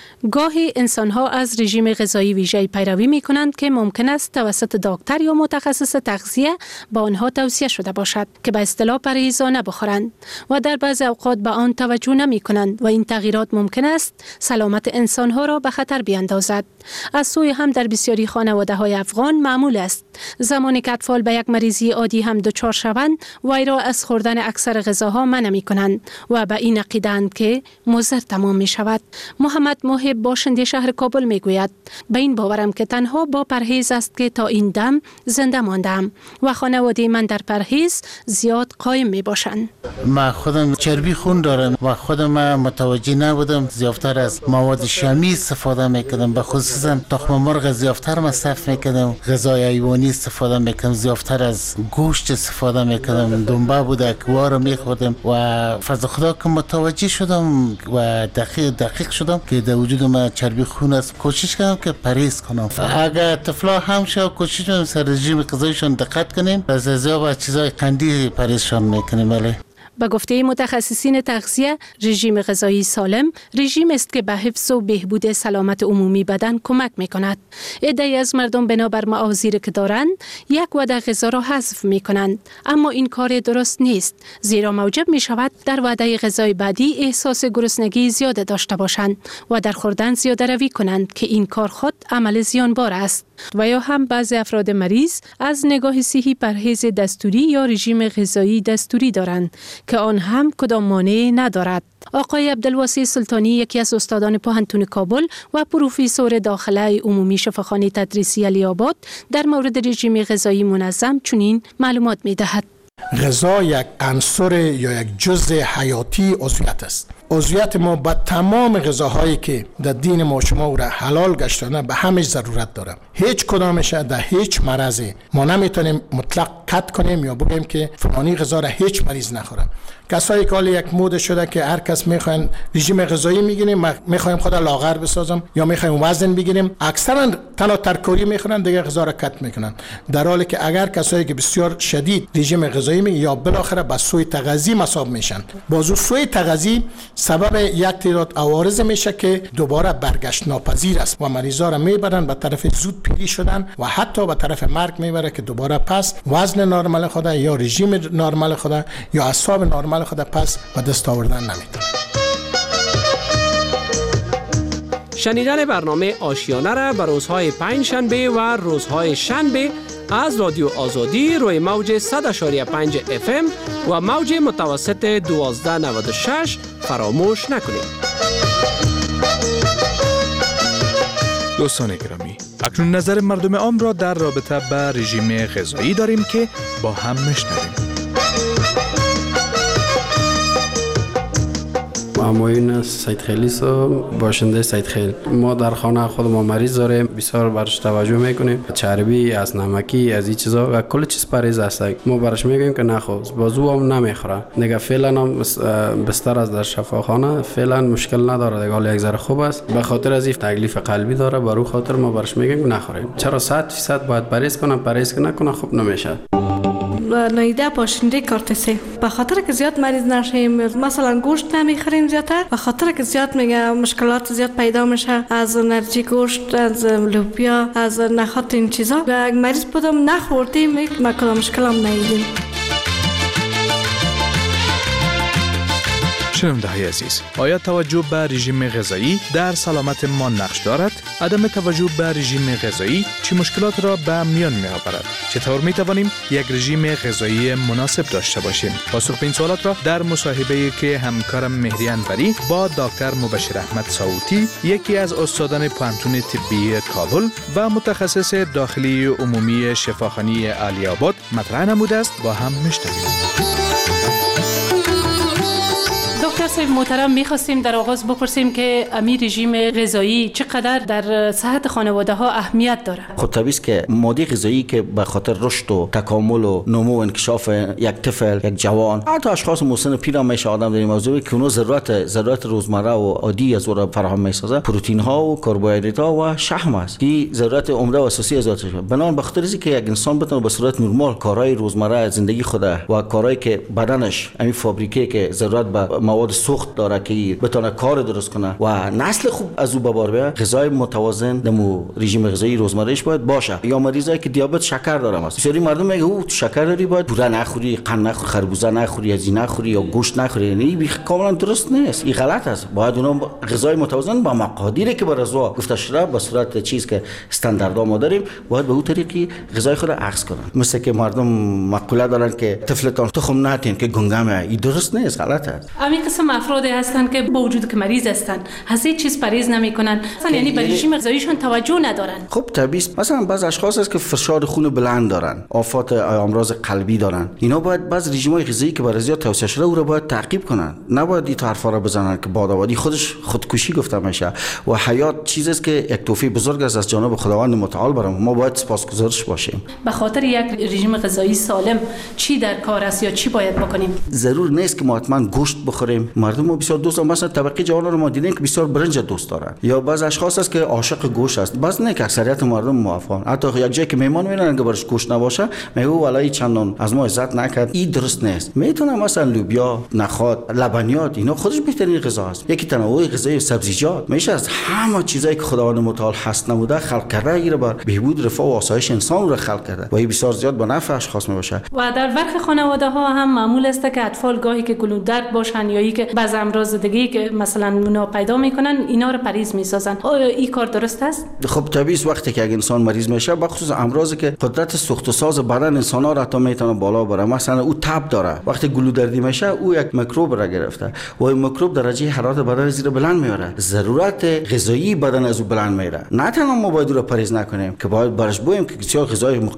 گاهی انسان‌ها از رژیم غذایی ویژه‌ای پیروی می‌کنند که ممکن است توسط دکتر یا متخصص تغذیه با آنها توصیه شده باشد که به اصطلاح پرهیزانه بخورند و در بعضی اوقات به آن توجه نمی‌کنند و این تغییرات ممکن است سلامت انسان‌ها را به خطر بیاندازد. از سوی هم در بسیاری خانواده‌های افغان معمول است زمانی که اطفال به یک مریضی عادی هم دچار شوند وی را از خوردن اکثر غذاها منع می‌کنند و به این عقیده‌اند که مضر تمام می‌شود. محمد محب باشنده شهر کابل میگوید به این باورم که تنها با پرهیز است که تا این دم زنده ماندم و خانواده من در پرهیز زیاد قایم می باشند. من خودم چربی خون دارم و خودم متوجه نبودم، زیادتر از مواد شامی استفاده میکردم، به خصوصا تخم مرغ زیادتر مصرف میکردم، غذای حیوانی استفاده میکردم، زیادتر از گوشت استفاده میکردم، دنبه بوده کوار میخوردم و فضل خدا که متوجه شدم و دقیق دقیق شدم که در وجود من چربی خون است. کوشش کردم که پرهیز کنم. اگر طفلا هم شو کوشش کنیم سر رژیم غذایشون دقت کنیم، از ازیا و چیزای قندی پرهیزشون میکنیم. بله. به گفته متخصصین تغذیه، رژیم غذایی سالم رژیم است که به حفظ و بهبود سلامت عمومی بدن کمک میکند. عده‌ای از مردم بنابر معاذیری که دارند یک وعده غذا را حذف میکنند، اما این کار درست نیست، زیرا موجب می شود در وعده غذای بعدی احساس گرسنگی زیاده داشته باشند و در خوردن زیاده روی کنند که این کار خود عمل زیانبار است. و یا هم بعضی افراد مریض از نگاه صحی پرهیز دستوری یا رژیم غذایی دستوری دارند که آن هم کدام مانع ندارد. آقای عبدالواسع سلطانی یکی از استادان پوهنتون کابل و پروفسور داخله عمومی شفاخانه تدریسی علی‌آباد در مورد رژیم غذایی منظم چنین معلومات می‌دهد. غذا یک عنصر یا یک جزء حیاتی عضویت است. عضویت ما با تمام غذاهایی که در دین ما شما او را حلال گشتانه به همش ضرورت داره. هیچ کدامش در هیچ مرضی ما نمیتونیم مطلق قطع کنیم یا بگیم که فلانی غذا را هیچ مریض نخوره. کسایی که حالا یک مود شده که هر کس میخواین رژیم غذایی میگیریم، میخوایم خود لاغر بسازم یا میخوایم وزن بگیریم، اکثرا تنها ترکاری میخورن دیگه غذا را کت میکنن، در حالی که اگر کسایی که بسیار شدید رژیم غذایی میگیرن یا بالاخره به سوء تغذیه مصاب میشن، بازو سوء تغذیه سبب یک تعداد عوارض میشه که دوباره برگشت ناپذیر است و مریضا را میبرن به طرف زود پیری شدن و حتی به طرف مرگ میبره که دوباره پس وزن نرمال خود یا رژیم نرمال خود یا اعصاب نرمال خود پس به دست آوردن نمیتونه. شنیدن برنامه آشیانه را به روزهای پنج شنبه و روزهای شنبه از رادیو آزادی روی موج صد و پنج اف ام و موج متوسط دوازده نود و شش فراموش نکنید. دوستان گرامی، اکنون نظر مردم عام را در رابطه با رژیم غذایی داریم که با هم میشنویم. معموین سید خیلیس و باشنده سید خیل. ما در خانه خود ما مریض داریم، بسیار برش توجه میکنیم. چربی، از نمکی، از این چیزا و کل چیز پرهیز است. ما برش میگیم که نخو، بازو هم نمیخوره. دیگه فعلا هم بستر از در شفاخانه فعلا مشکل نداره، دیگه حال یک ذره خوب است. به خاطر از این تکلیف قلبی داره، برای خاطر ما برش میگیم نخوریم. چرا صد درصد باید پرهیز کنم، پرهیز که نکنه خوب نمیشه. نایده باشنده کارتسه به خاطر که زیاد مریض نشیم، مثلا گوشت نمیخوریم زیادتر، به خاطر که زیاد میگه مشکلات زیاد پیدا میشه از انرژی گوشت، از لوبیا، از نخات این چیزا. و مریض بودم نخوردیم یک مکلا مشکل هم نیدیم. شنونده های عزیز، آیا توجه به رژیم غذایی در سلامت ما نقش دارد؟ عدم توجه به رژیم غذایی چه مشکلات را به میان می آورد؟ چطور می توانیم یک رژیم غذایی مناسب داشته باشیم؟ پاسخ به این سوالات را در مصاحبه‌ای که همکارم مهدی انوری با دکتر مبشر احمد صوتی، یکی از استادان پانتون طبی کابل و متخصص داخلی عمومی شفاخانه علی آباد مطرح نموده است با هم میشنویم. دکتر صاحب محترم، میخواستیم در آغاز بپرسیم که امیر رژیم غذایی چقدر در صحت خانواده ها اهمیت داره؟ خب طبیعی است که ماده غذایی که به خاطر رشد و تکامل و نمو و انکشاف یک طفل، یک جوان، حتی اشخاص مسن پیر هم میشه آدم در این موضوع که اونو ضرورت ضرورت روزمره و عادی از اون فراهم میسازه، پروتئین ها و کربوهیدرات ها و شحم است که ضرورت عمده و اساسی از ذاتش. بنابراین به خاطر اینکه یک انسان بتونه به صورت نرمال کارهای روزمره زندگی خود و کارهایی که بدنش همین فابریکه که ضرورت به مواد سوخت داره که بتونه کار درست کنه و نسل خوب از او به بار بیاره، غذای متوازن دمو رژیم غذایی روزمرهش باید باشه. یا مریضایی که دیابت شکر دارن، بسیاری مردم میگه او شکر داری باید پوره نخوری، قند نخوری، خربوزه نخوری، ازی نخوری یا گوشت نخوری. یعنی کاملا درست نیست، این غلط است. باید اونم غذای متوازن با مقادیری که بر ازوا گفته شده به صورت چیز که استانداردها ما داریم، باید به اون طریقی غذای خود عکس کنن. مثل که مردم مقوله دارن که طفلتان تخم نتین که گنگمه، این درست نیست، غلط است. همین قسم افراد هستن که با وجود که مریض هستن از هیچ چیز پرهیز نمیکنن، مثلا یعنی به رژیم غذاییشون توجه ندارن. خب طبیعی است. مثلا بعض اشخاص هست که فشار خون بلند دارن، آفات امراض قلبی دارن، اینا باید بعض رژیم‌های غذایی که برای زیاد توصیه شده او رو باید تعقیب کنن. نباید این حرفا رو بزنن که بادآبادی خودش خودکشی گفته میشه و حیات چیزی است که یک توفیق بزرگ است از جانب خداوند متعال برام. ما باید سپاسگزارش باشیم. به خاطر یک رژیم غذایی سالم چی در کار است یا چی باید بکنیم؟ ضرور نیست که ما حتما گوشت بخوریم. مردم ما بسیار دوست مثلا طبقه جوان رو ما دیدیم که بسیار برنج دوست دارن، یا بعض اشخاص هست که عاشق گوشت است. بعض نه که اکثریت مردم موافقن. حتی یک جایی که مهمان میرن که برش گوشت نباشه میگه والای چندان از ما عزت نکرد، این درست نیست. میتونه مثلا لوبیا، نخود، لبنیات اینا خودش بهترین غذا است. یکی تنوع غذایی سبزیجات میشه از همه چیزایی که خداوند متعال هست نموده خلق کرده، ایره بر بهبود رفاه و آسایش انسان رو خلق کرده و این بسیار زیاد به نفع اشخاص میباشه. و در برخی خانواده ها هم معمول است که اطفال گاهی که گلودرد باشن یا ای که بعض امراض دیگه که مثلا اونا پیدا میکنن اینا رو پرهیز میسازن. آیا این کار درست است؟ خب طبیعی است وقتی که یک انسان مریض میشه به خصوص امراضی که قدرت سوخت و ساز بدن انسان ها را تا میتونه بالا بره، مثلا او تب داره، وقتی گلودردی میشه او یک میکروب را گرفته و این میکروب درجه حرارت بدن زیر بلند میاره، ضرورت غذایی بدن از او بلند میره. نه تنها ما باید رو پرهیز نکنیم که باید برش بویم که بسیار غذای